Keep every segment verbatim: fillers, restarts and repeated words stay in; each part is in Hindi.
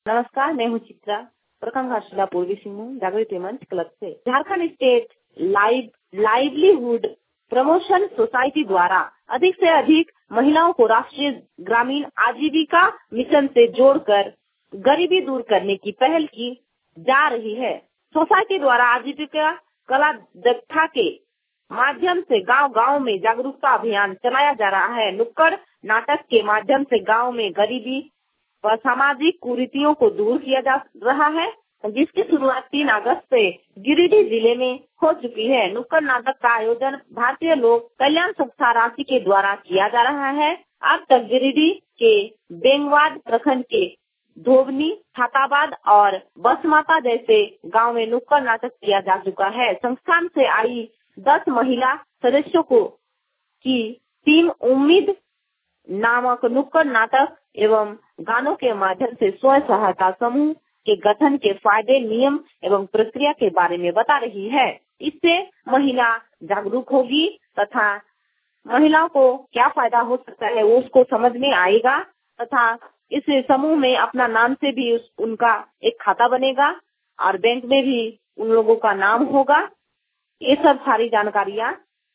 नमस्कार, मैं हूँ चित्रा, प्रखंड घाटशिला पूर्वी सिंहभूम जागृति मंच क्लब से। Jharkhand state live livelihood promotion society द्वारा अधिक से अधिक महिलाओं को राष्ट्रीय ग्रामीण आजीविका मिशन से जोड़कर गरीबी दूर करने की पहल की जा रही है। सोसाइटी द्वारा आजीविका कला दक्षा के माध्यम से गांव-गांव में जागरूकता अभियान चलाया जा रहा है। नुक्कड़ नाटक के माध्यम से गांव में गरीबी व सामाजिक कुरीतियों को दूर किया जा रहा है, जिसकी शुरुआत तीन अगस्त से गिरिडीह जिले में हो चुकी है। नुक्कड़ नाटक का आयोजन भारतीय लोक कल्याण संस्था रांची के द्वारा किया जा रहा है। अब तक गिरिडीह के बेंगवाद प्रखंड के धोबनी, छाताबाद और बसमाता जैसे गांव में नुक्कड़ नाटक किया जा चुका है। संस्थान से आई दस महिला सदस्यों को की टीम उम्मीद नामक नुक्कड़ नाटक एवं गानों के माध्यम से स्वयं सहायता समूह के गठन के फायदे, नियम एवं प्रक्रिया के बारे में बता रही है। इससे महिला जागरूक होगी तथा महिलाओं को क्या फायदा हो सकता है वो उसको समझ में आएगा तथा इस समूह में अपना नाम से भी उस, उनका एक खाता बनेगा और बैंक में भी उन लोगों का नाम होगा। ये सब सारी जानकारियां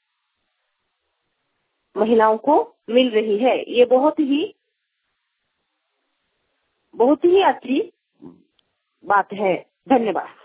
महिलाओं को मिल रही है। ये बहुत ही बहुत ही अच्छी बात है। धन्यवाद।